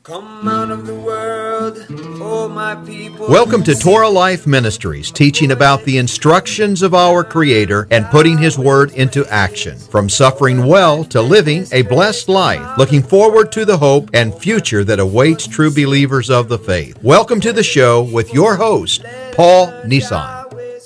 Come out of the world, oh my people. Welcome to Torah Life Ministries, teaching about the instructions of our Creator and putting His Word into action. From suffering well to living a blessed life, looking forward to the hope and future that awaits true believers of the faith. Welcome to the show with your host, Paul Nissan.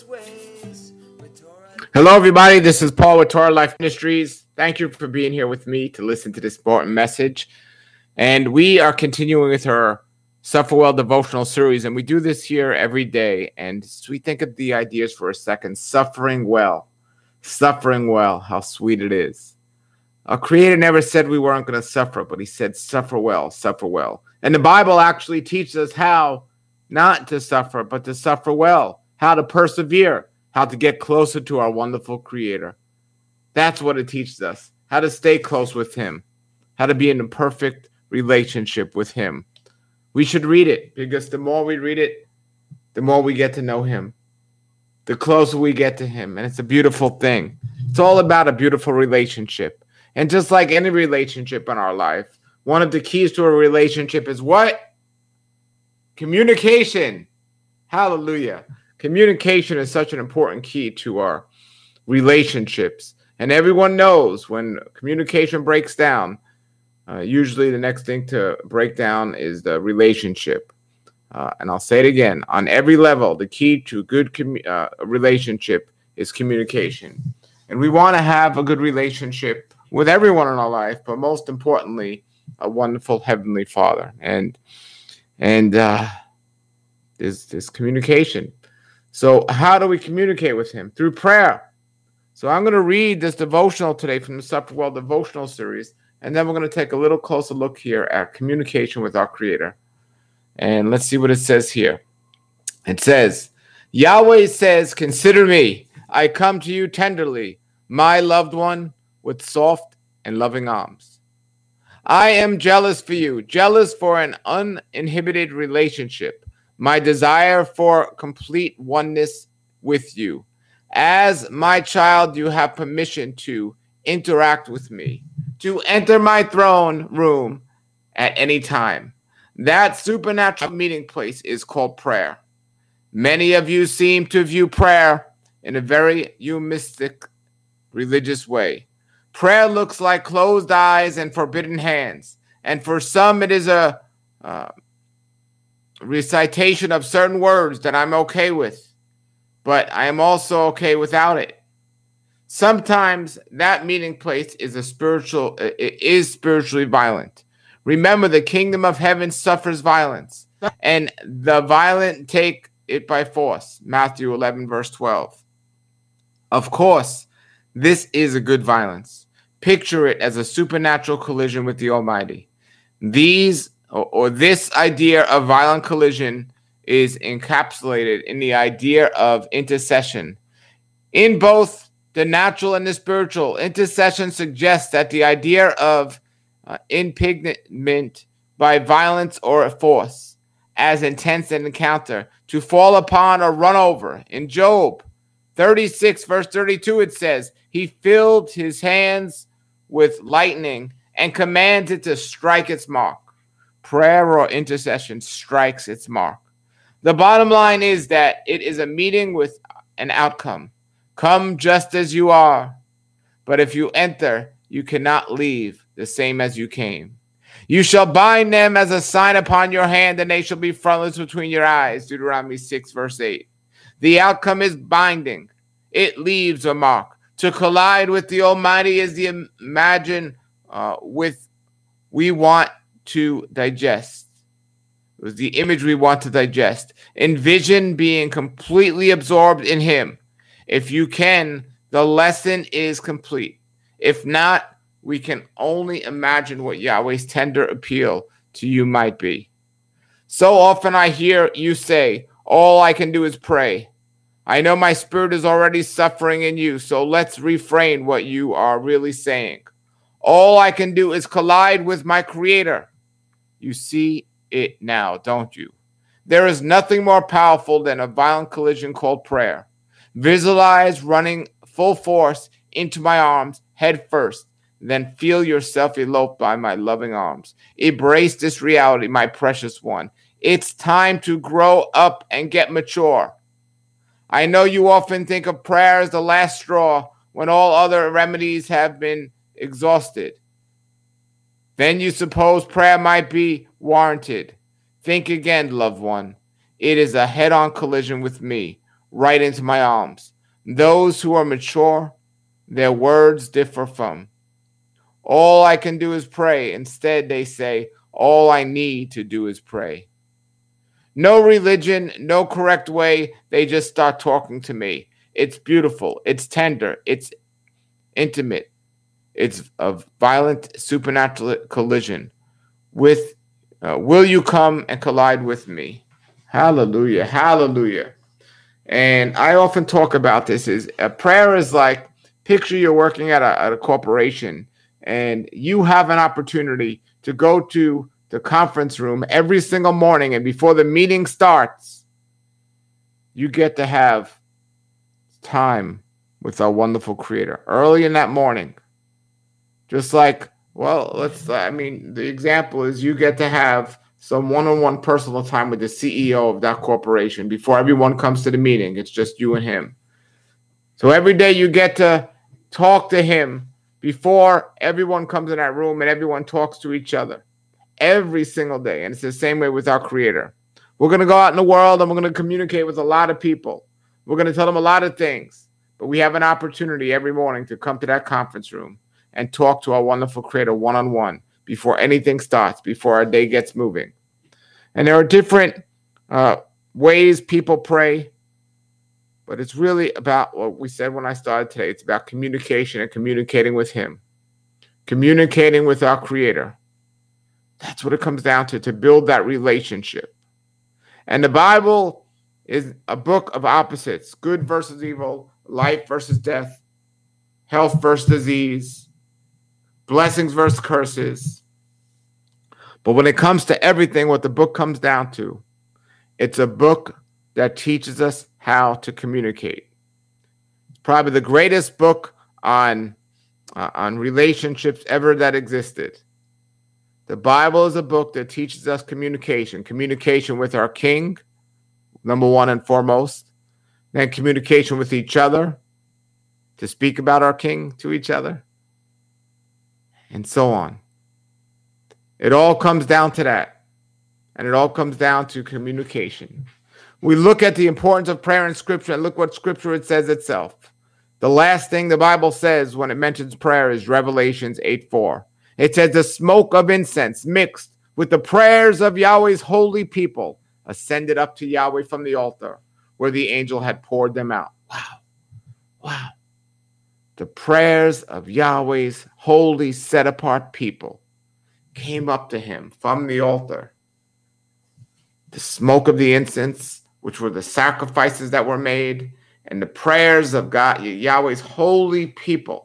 Hello, everybody. This is Paul with Torah Life Ministries. Thank you for being here with me to listen to this important message. And we are continuing with our Suffer Well devotional series, and we do this here every day. And we think of the ideas for a second. Suffering well, how sweet it is. Our Creator never said we weren't going to suffer, but He said, suffer well, suffer well. And the Bible actually teaches us how not to suffer, but to suffer well, how to persevere, how to get closer to our wonderful Creator. That's what it teaches us, how to stay close with Him, how to be in a perfect relationship with Him. We should read it, because the more we read it, the more we get to know Him, the closer we get to Him. And it's a beautiful thing. It's all about a beautiful relationship. And just like any relationship in our life, one of the keys to a relationship is what? Communication. Hallelujah. Communication is such an important key to our relationships. And everyone knows when communication breaks down, usually the next thing to break down is the relationship. And I'll say it again. On every level, the key to a good relationship is communication. And we want to have a good relationship with everyone in our life, but most importantly, a wonderful Heavenly Father. And there's communication. So how do we communicate with Him? Through prayer. So I'm going to read this devotional today from the Suffer Well devotional series, and then we're going to take a little closer look here at communication with our Creator. And let's see what it says here. It says, Yahweh says, consider me. I come to you tenderly, my loved one, with soft and loving arms. I am jealous for you, jealous for an uninhibited relationship, my desire for complete oneness with you. As my child, you have permission to interact with me, to enter my throne room at any time. That supernatural meeting place is called prayer. Many of you seem to view prayer in a very humanistic, religious way. Prayer looks like closed eyes and forbidden hands. And for some, it is a recitation of certain words that I'm okay with, but I am also okay without it. Sometimes that meeting place is spiritually violent. Remember, the kingdom of heaven suffers violence, and the violent take it by force. Matthew 11, verse 12. Of course, this is a good violence. Picture it as a supernatural collision with the Almighty. This idea of violent collision is encapsulated in the idea of intercession. In both the natural and the spiritual, intercession suggests that the idea of impingement by violence or force, as intense an encounter, to fall upon or run over. In Job 36, verse 32, it says, He filled His hands with lightning and commanded to strike its mark. Prayer or intercession strikes its mark. The bottom line is that it is a meeting with an outcome. Come just as you are. But if you enter, you cannot leave the same as you came. You shall bind them as a sign upon your hand, and they shall be frontlets between your eyes. Deuteronomy 6, verse 8. The outcome is binding. It leaves a mark. To collide with the Almighty is the we want to digest. It was the image we want to digest. Envision being completely absorbed in Him. If you can, the lesson is complete. If not, we can only imagine what Yahweh's tender appeal to you might be. So often I hear you say, all I can do is pray. I know my spirit is already suffering in you, so let's refrain what you are really saying. All I can do is collide with my Creator. You see it now, don't you? There is nothing more powerful than a violent collision called prayer. Visualize running full force into my arms, head first. then feel yourself eloped by my loving arms. Embrace this reality, my precious one. It's time to grow up and get mature. I know you often think of prayer as the last straw when all other remedies have been exhausted. Then you suppose prayer might be warranted. Think again, loved one. It is a head-on collision with me, right into my arms. Those who are mature, their words differ from. All I can do is pray. Instead, they say, all I need to do is pray. No religion, no correct way. They just start talking to me. It's beautiful. It's tender. It's intimate. It's a violent supernatural collision with, will you come and collide with me? Hallelujah. Hallelujah. And I often talk about this is prayer is like, picture you're working at a corporation and you have an opportunity to go to the conference room every single morning, and before the meeting starts, you get to have time with our wonderful Creator early in that morning. Just like, the example is you get to have some one-on-one personal time with the CEO of that corporation before everyone comes to the meeting. It's just you and him. So every day you get to talk to him before everyone comes in that room and everyone talks to each other. Every single day. And it's the same way with our Creator. We're going to go out in the world and we're going to communicate with a lot of people. We're going to tell them a lot of things. But we have an opportunity every morning to come to that conference room and talk to our wonderful Creator one-on-one before anything starts, before our day gets moving. And there are different ways people pray. But it's really about what we said when I started today. It's about communication and communicating with Him. Communicating with our Creator. That's what it comes down to build that relationship. And the Bible is a book of opposites. Good versus evil, life versus death, health versus disease, blessings versus curses. But when it comes to everything, what the book comes down to, it's a book that teaches us how to communicate. It's probably the greatest book on relationships ever that existed. The Bible is a book that teaches us communication with our King, number one and foremost, then communication with each other, to speak about our King to each other, and so on. It all comes down to that, and it all comes down to communication. We look at the importance of prayer in Scripture, and look what Scripture it says itself. The last thing the Bible says when it mentions prayer is Revelations 8:4. It says, the smoke of incense mixed with the prayers of Yahweh's holy people ascended up to Yahweh from the altar where the angel had poured them out. Wow. The prayers of Yahweh's holy, set-apart people came up to him from the altar. The smoke of the incense, which were the sacrifices that were made, and the prayers of God, Yahweh's holy people.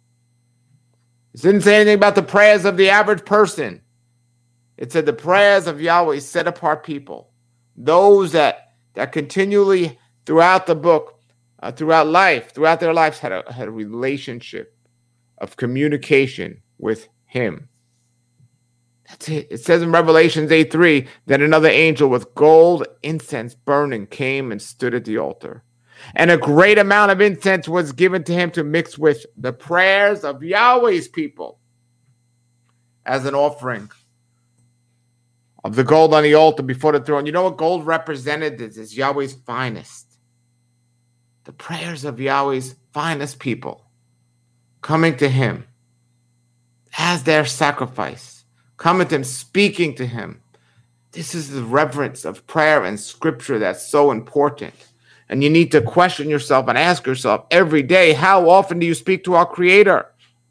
It didn't say anything about the prayers of the average person. It said the prayers of Yahweh's set-apart people. Those that continually throughout the book, throughout their lives had a relationship of communication with him. That's it. It says in Revelations 8:3 that another angel with gold incense burning came and stood at the altar. And a great amount of incense was given to him to mix with the prayers of Yahweh's people as an offering of the gold on the altar before the throne. You know what gold represented? This is Yahweh's finest. The prayers of Yahweh's finest people coming to him as their sacrifice, coming to him, speaking to him. This is the reverence of prayer and Scripture that's so important. And you need to question yourself and ask yourself every day, how often do you speak to our Creator?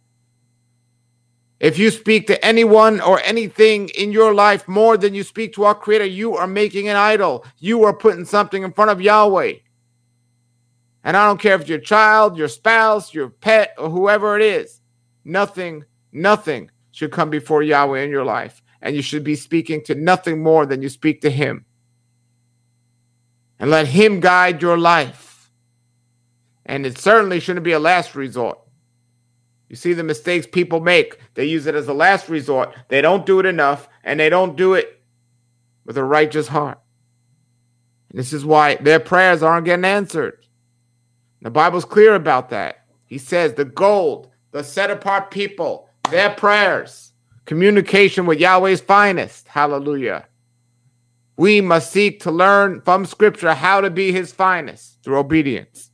If you speak to anyone or anything in your life more than you speak to our Creator, you are making an idol. You are putting something in front of Yahweh. And I don't care if it's your child, your spouse, your pet, or whoever it is. Nothing should come before Yahweh in your life. And you should be speaking to nothing more than you speak to Him. And let Him guide your life. And it certainly shouldn't be a last resort. You see the mistakes people make. They use it as a last resort. They don't do it enough, and they don't do it with a righteous heart. And this is why their prayers aren't getting answered. The Bible's clear about that. He says the gold, the set-apart people, their prayers, communication with Yahweh's finest. Hallelujah. We must seek to learn from Scripture how to be his finest through obedience.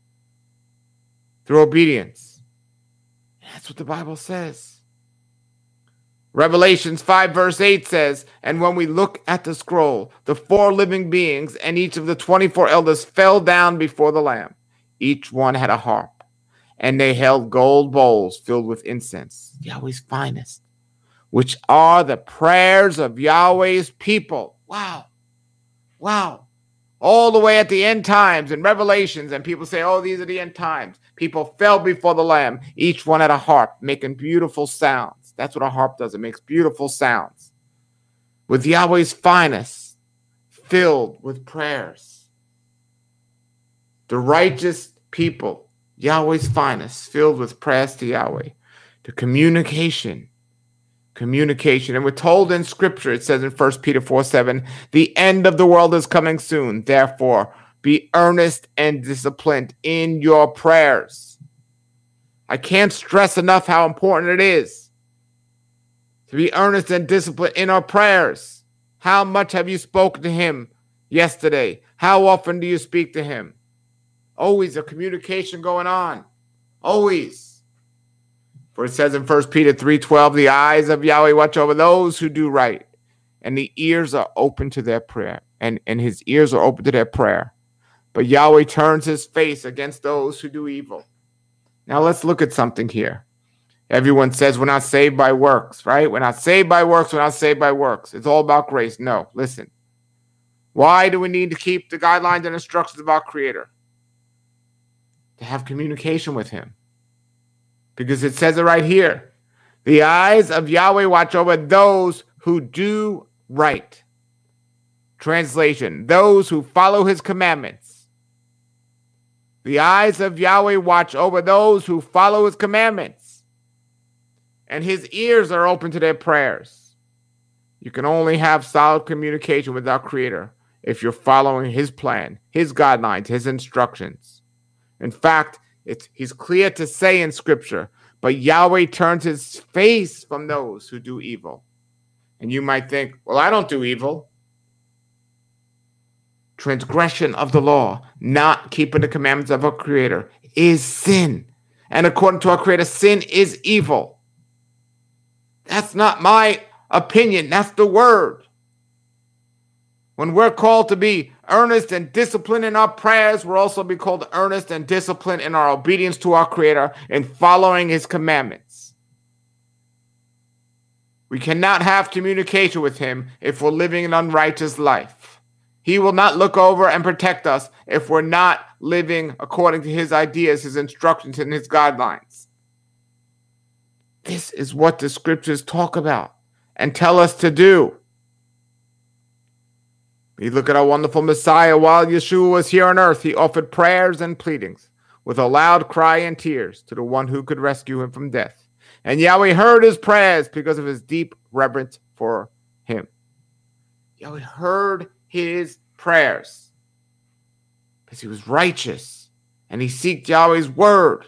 Through obedience. That's what the Bible says. Revelations 5 verse 8 says, and when we look at the scroll, the 4 living beings and each of the 24 elders fell down before the Lamb. Each one had a harp, and they held gold bowls filled with incense, Yahweh's finest, which are the prayers of Yahweh's people. Wow. Wow. All the way at the end times in Revelations, and people say, oh, these are the end times. People fell before the Lamb. Each one had a harp, making beautiful sounds. That's what a harp does. It makes beautiful sounds. With Yahweh's finest, filled with prayers. The righteous people, Yahweh's finest, filled with prayers to Yahweh. The communication. And we're told in Scripture, it says in 1 Peter 4:7, the end of the world is coming soon. Therefore, be earnest and disciplined in your prayers. I can't stress enough how important it is to be earnest and disciplined in our prayers. How much have you spoken to him yesterday? How often do you speak to him? Always a communication going on. Always. For it says in 1 Peter 3:12, the eyes of Yahweh watch over those who do right, and the ears are open to their prayer, and his ears are open to their prayer. But Yahweh turns his face against those who do evil. Now let's look at something here. Everyone says we're not saved by works, right? We're not saved by works. We're not saved by works. It's all about grace. No, listen. Why do we need to keep the guidelines and instructions of our Creator? To have communication with him. Because it says it right here. The eyes of Yahweh watch over those who do right. Translation, those who follow his commandments. The eyes of Yahweh watch over those who follow his commandments. And his ears are open to their prayers. You can only have solid communication with our Creator if you're following his plan, his guidelines, his instructions. In fact, he's clear to say in Scripture, but Yahweh turns his face from those who do evil. And you might think, well, I don't do evil. Transgression of the law, not keeping the commandments of our Creator, is sin. And according to our Creator, sin is evil. That's not my opinion. That's the word. When we're called to be earnest and disciplined in our prayers, we'll also be called to earnest and disciplined in our obedience to our Creator and following his commandments. We cannot have communication with him if we're living an unrighteous life. He will not look over and protect us if we're not living according to his ideas, his instructions, and his guidelines. This is what the Scriptures talk about and tell us to do. We look at our wonderful Messiah. While Yeshua was here on earth, he offered prayers and pleadings with a loud cry and tears to the one who could rescue him from death. And Yahweh heard his prayers because of his deep reverence for him. Yahweh heard his prayers because he was righteous and he sought Yahweh's word.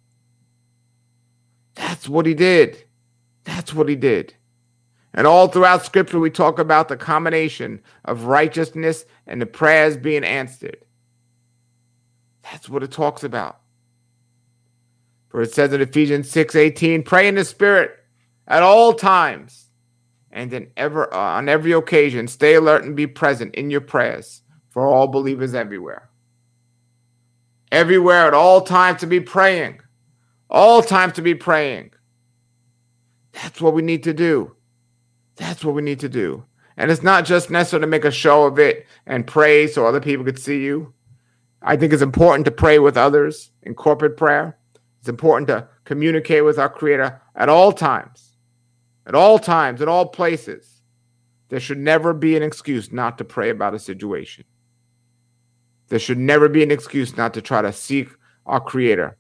That's what he did. That's what he did. And all throughout Scripture, we talk about the combination of righteousness and the prayers being answered. That's what it talks about. For it says in Ephesians 6:18, pray in the Spirit at all times, and on every occasion, stay alert and be present in your prayers for all believers everywhere. Everywhere, at all times to be praying. All times to be praying. That's what we need to do. That's what we need to do. And it's not just necessary to make a show of it and pray so other people could see you. I think it's important to pray with others in corporate prayer. It's important to communicate with our Creator at all times. At all times, in all places. There should never be an excuse not to pray about a situation. There should never be an excuse not to try to seek our Creator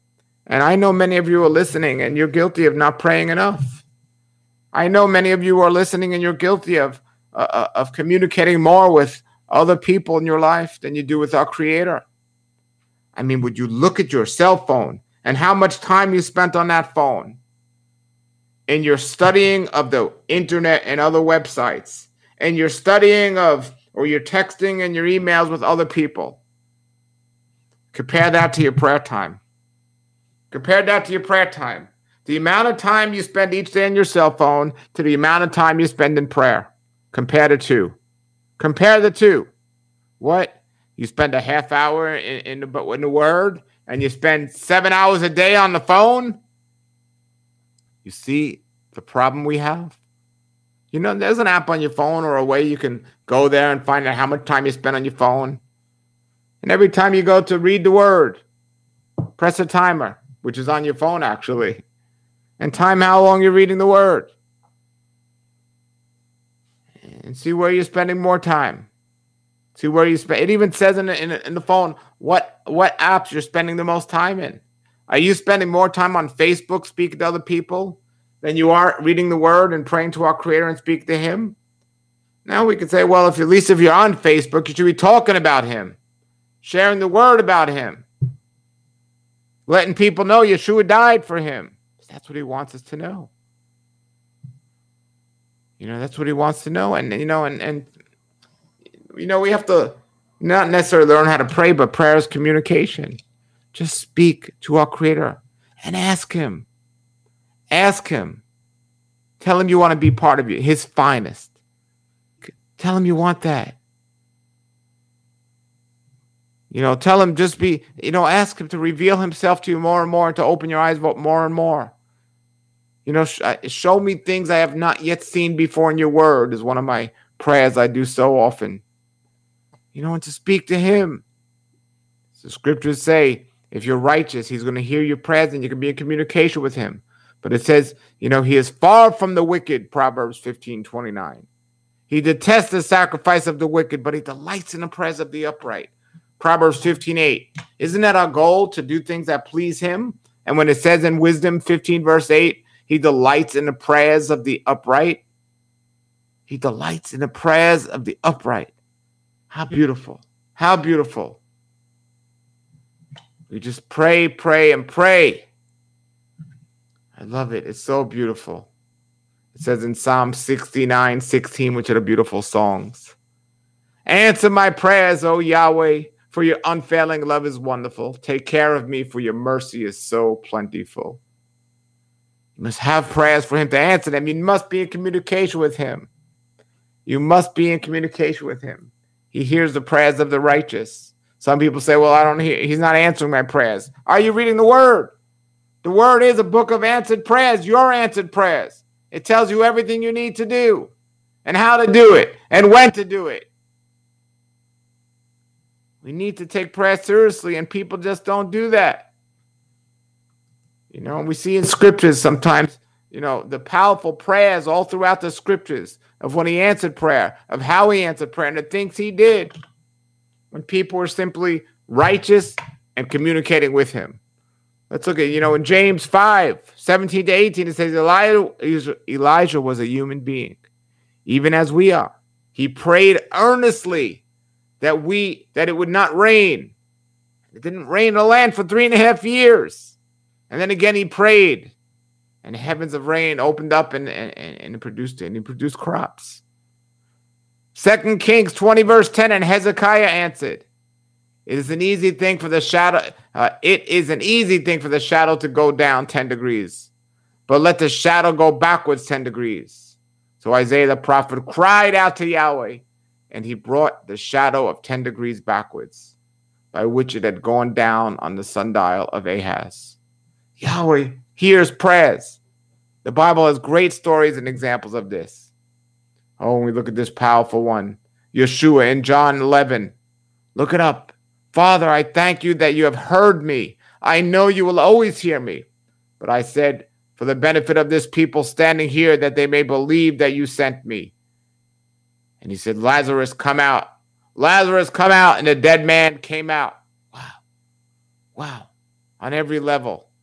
And I know many of you are listening and you're guilty of not praying enough. I know many of you are listening and you're guilty of communicating more with other people in your life than you do with our Creator. I mean, would you look at your cell phone and how much time you spent on that phone in your studying of the internet and other websites, and your studying of, or your texting and your emails with other people? Compare that to your prayer time. Compare that to your prayer time. The amount of time you spend each day on your cell phone to the amount of time you spend in prayer. Compare the two. Compare the two. What? You spend a half hour in the Word, and you spend 7 hours a day on the phone? You see the problem we have? You know, there's an app on your phone or a way you can go there and find out how much time you spend on your phone. And every time you go to read the Word, press a timer, which is on your phone actually, and time how long you're reading the Word. And see where you're spending more time. See where you spend. It even says in the phone what apps you're spending the most time in. Are you spending more time on Facebook speaking to other people than you are reading the Word and praying to our Creator and speak to Him? Now we can say, well, at least if you're on Facebook, you should be talking about Him, sharing the Word about Him, letting people know Yeshua died for him. That's what He wants us to know. You know, that's what He wants to know. And we have to not necessarily learn how to pray, but prayer is communication. Just speak to our Creator and ask Him. Ask Him. Tell Him you want to be part of His finest. Tell Him you want that. Tell Him ask Him to reveal Himself to you more and more, and to open your eyes more and more. Show me things I have not yet seen before in your Word is one of my prayers I do so often. And to speak to Him. The scriptures say, if you're righteous, He's going to hear your prayers and you can be in communication with Him. But it says, He is far from the wicked, Proverbs 15:29. He detests the sacrifice of the wicked, but He delights in the prayers of the upright. Proverbs 15:8. Isn't that our goal, to do things that please Him? And when it says in Wisdom 15 verse 8, He delights in the prayers of the upright. He delights in the prayers of the upright. How beautiful. How beautiful. We just pray, and pray. I love it. It's so beautiful. It says in Psalm 69:16, which are the beautiful songs. Answer my prayers, O Yahweh, for your unfailing love is wonderful. Take care of me, for your mercy is so plentiful. You must have prayers for Him to answer them. You must be in communication with Him. You must be in communication with Him. He hears the prayers of the righteous. Some people say, well, I don't hear. He's not answering my prayers. Are you reading the Word? The Word is a book of answered prayers, your answered prayers. It tells you everything you need to do and how to do it and when to do it. We need to take prayer seriously, and people just don't do that. We see in scriptures sometimes, the powerful prayers all throughout the scriptures of when He answered prayer, of how He answered prayer, and the things He did when people were simply righteous and communicating with Him. Let's look at, in James 5:17-18, it says Elijah was a human being, even as we are. He prayed earnestly that it would not rain. It didn't rain in the land for 3.5 years. And then again he prayed, and the heavens of rain opened up and he produced crops. 2 Kings 20 verse 10, and Hezekiah answered, It is an easy thing for the shadow to go down 10 degrees, but let the shadow go backwards 10 degrees. So Isaiah the prophet cried out to Yahweh, and He brought the shadow of 10 degrees backwards, by which it had gone down on the sundial of Ahaz. Yahweh hears prayers. The Bible has great stories and examples of this. Oh, when we look at this powerful one, Yeshua in John 11. Look it up. Father, I thank you that you have heard me. I know you will always hear me. But I said, for the benefit of this people standing here, that they may believe that you sent me. And He said, Lazarus, come out. Lazarus, come out. And the dead man came out. Wow. On every level.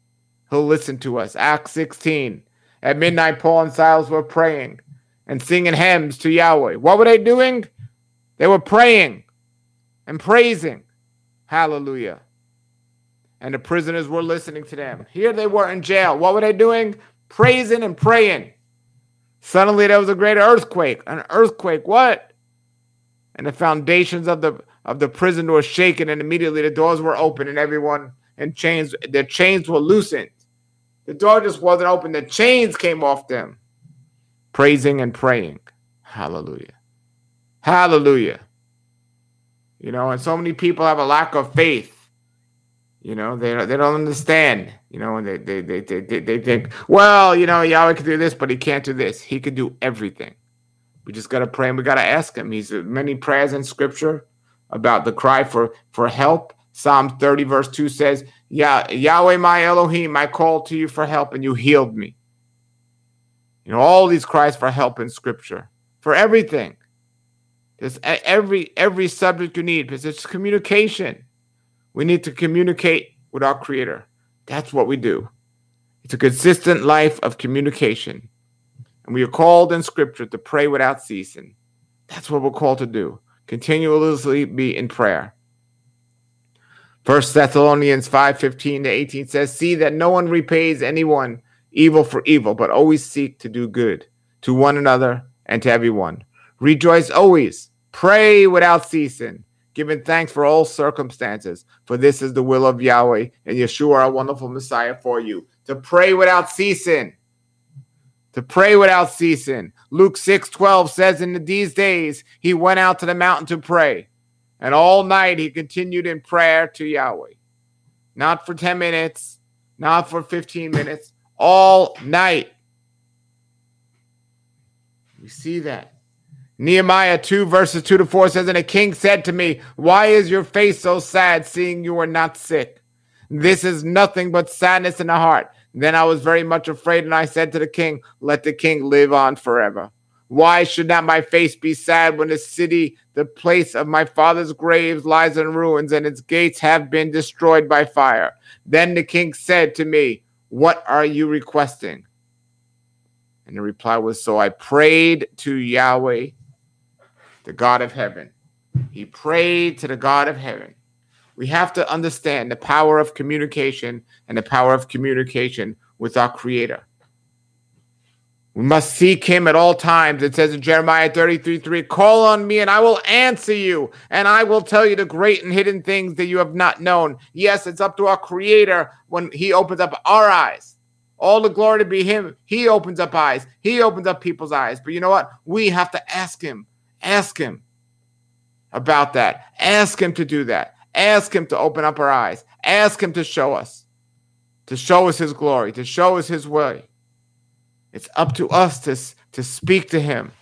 He'll listen to us. Acts 16. At midnight, Paul and Silas were praying and singing hymns to Yahweh. What were they doing? They were praying and praising. Hallelujah. And the prisoners were listening to them. Here they were in jail. What were they doing? Praising and praying. Suddenly there was a great earthquake. An earthquake, what? And the foundations of the prison were shaken, and immediately the doors were open, and everyone in chains, their chains were loosened. The door just wasn't open. The chains came off them. Praising and praying. Hallelujah. Hallelujah. And so many people have a lack of faith. They don't understand. And they think, well, Yahweh can do this, but he can't do this. He can do everything. We just got to pray and we got to ask him. He's many prayers in scripture about the cry for help. Psalm 30 verse 2 says, Yahweh my Elohim, I called to you for help and you healed me. All these cries for help in scripture, for everything. There's every subject you need, because it's communication. We need to communicate with our Creator. That's what we do. It's a consistent life of communication. And we are called in scripture to pray without ceasing. That's what we're called to do. Continuously be in prayer. 1 Thessalonians 5:15-18 says, see that no one repays anyone evil for evil, but always seek to do good to one another and to everyone. Rejoice always, pray without ceasing, giving thanks for all circumstances, for this is the will of Yahweh and Yeshua, our wonderful Messiah, for you. To pray without ceasing. To pray without ceasing. Luke 6:12 says, in these days he went out to the mountain to pray, and all night he continued in prayer to Yahweh. Not for 10 minutes, not for 15 minutes, all night. We see that. Nehemiah 2 verses 2-4 says, and the king said to me, why is your face so sad, seeing you are not sick? This is nothing but sadness in the heart. Then I was very much afraid, and I said to the king, let the king live on forever. Why should not my face be sad when the city, the place of my father's graves, lies in ruins, and its gates have been destroyed by fire? Then the king said to me, what are you requesting? And the reply was, so I prayed to Yahweh, the God of heaven. He prayed to the God of heaven. We have to understand the power of communication and the power of communication with our Creator. We must seek him at all times. It says in Jeremiah 33:3, call on me and I will answer you, and I will tell you the great and hidden things that you have not known. Yes, it's up to our Creator when he opens up our eyes. All the glory to be him. He opens up eyes. He opens up people's eyes. But you know what? We have to ask him. Ask him about that. Ask him to do that. Ask him to open up our eyes. Ask him to show us his glory, to show us his way. It's up to us to speak to him,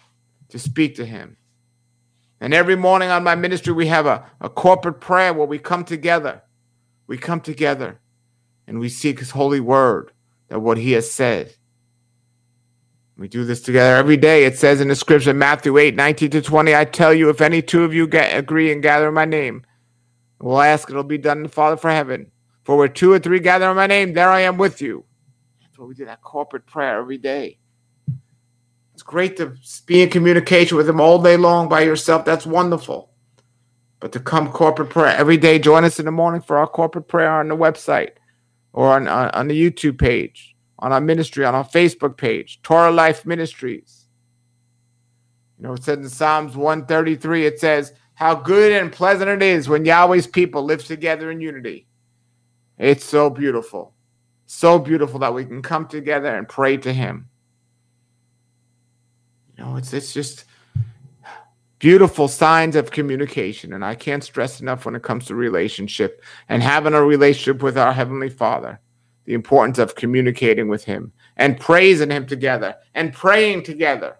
And every morning on my ministry, we have a corporate prayer where we come together. We come together and we seek his holy word, that what he has said. We do this together every day. It says in the scripture, Matthew 8:19-20, I tell you, if any two of you agree and gather in my name, we'll ask, it'll be done in the Father for heaven. For where 2 or 3 gather in my name, there I am with you. That's what we do, that corporate prayer every day. It's great to be in communication with him all day long by yourself. That's wonderful. But to come corporate prayer every day, join us in the morning for our corporate prayer on the website or on the YouTube page, on our ministry, on our Facebook page, Torah Life Ministries. It says in Psalms 133, it says, how good and pleasant it is when Yahweh's people live together in unity. It's so beautiful. So beautiful that we can come together and pray to him. It's just beautiful signs of communication. And I can't stress enough when it comes to relationship and having a relationship with our Heavenly Father, the importance of communicating with him and praising him together and praying together.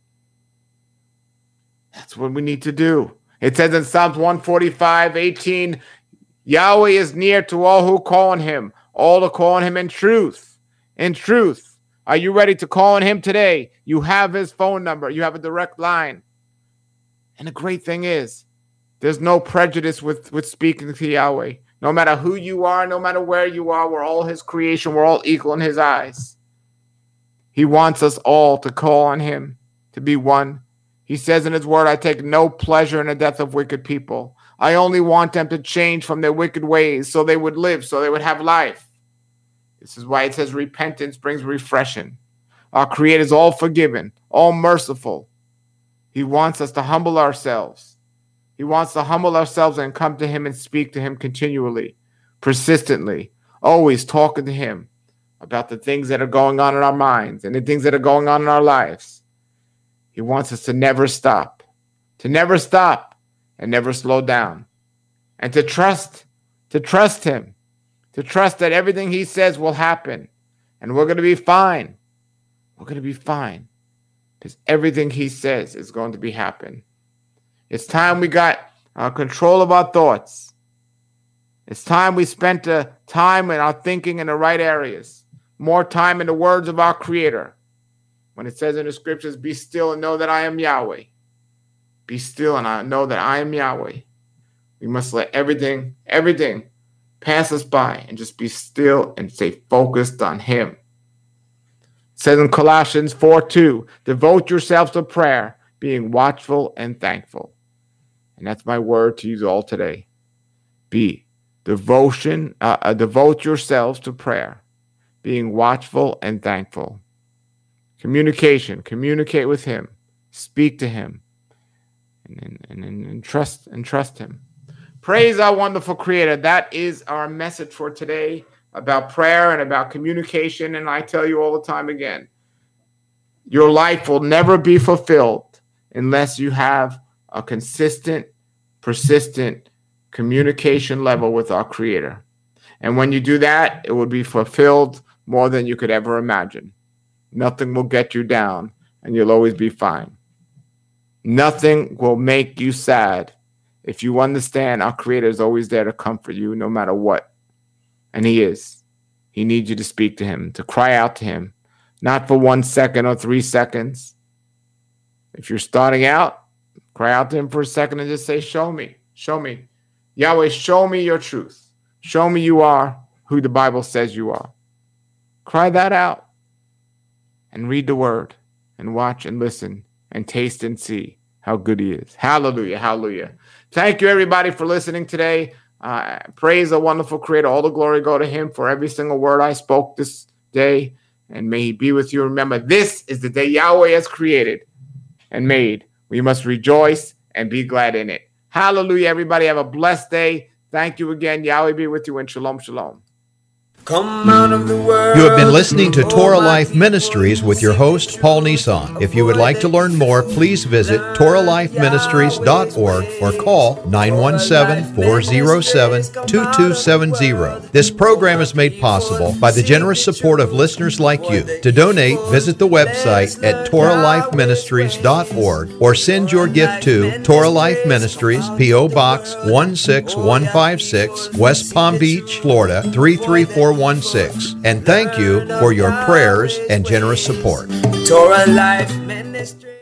That's what we need to do. It says in Psalms 145:18, Yahweh is near to all who call on him, all to call on him in truth. In truth. Are you ready to call on him today? You have his phone number. You have a direct line. And the great thing is, there's no prejudice with speaking to Yahweh. No matter who you are, no matter where you are, we're all his creation. We're all equal in his eyes. He wants us all to call on him, to be one. He says in his word, I take no pleasure in the death of wicked people. I only want them to change from their wicked ways so they would live, so they would have life. This is why it says repentance brings refreshing. Our Creator is all forgiving, all merciful. He wants us to humble ourselves. He wants to humble ourselves and come to him and speak to him continually, persistently, always talking to him about the things that are going on in our minds and the things that are going on in our lives. He wants us to never stop and never slow down, and to trust him, to trust that everything he says will happen, and we're going to be fine. We're going to be fine because everything he says is going to be happen. It's time we got control of our thoughts. It's time we spent the time in our thinking in the right areas, more time in the words of our Creator. When it says in the scriptures, be still and know that I am Yahweh. Be still and I know that I am Yahweh. We must let everything pass us by and just be still and stay focused on him. It says in Colossians 4:2, devote yourselves to prayer, being watchful and thankful. And that's my word to you all today. Devote yourselves to prayer, being watchful and thankful. Communicate with him, speak to him, and trust him. Praise our wonderful Creator. That is our message for today about prayer and about communication. And I tell you all the time again, your life will never be fulfilled unless you have a consistent, persistent communication level with our Creator. And when you do that, it will be fulfilled more than you could ever imagine. Nothing will get you down, and you'll always be fine. Nothing will make you sad if you understand our Creator is always there to comfort you no matter what. And he is. He needs you to speak to him, to cry out to him, not for 1 second or 3 seconds. If you're starting out, cry out to him for a second and just say, show me. Yahweh, show me your truth. Show me you are who the Bible says you are. Cry that out and read the word and watch and listen and taste and see how good he is. Hallelujah, hallelujah. Thank you, everybody, for listening today. Praise the wonderful Creator. All the glory go to him for every single word I spoke this day, and may he be with you. Remember, this is the day Yahweh has created and made. We must rejoice and be glad in it. Hallelujah, everybody. Have a blessed day. Thank you again. Yahweh be with you, and shalom, shalom. Come out of the world. You have been listening to Torah Life Ministries with your host, Paul Nissan. If you would like to learn more, please visit TorahLifeMinistries.org or call 917-407-2270. This program is made possible by the generous support of listeners like you. To donate, visit the website at TorahLifeMinistries.org or send your gift to Torah Life Ministries, P.O. Box 16156, West Palm Beach, Florida 33416. And thank you for your prayers and generous support. Torah Life Ministry.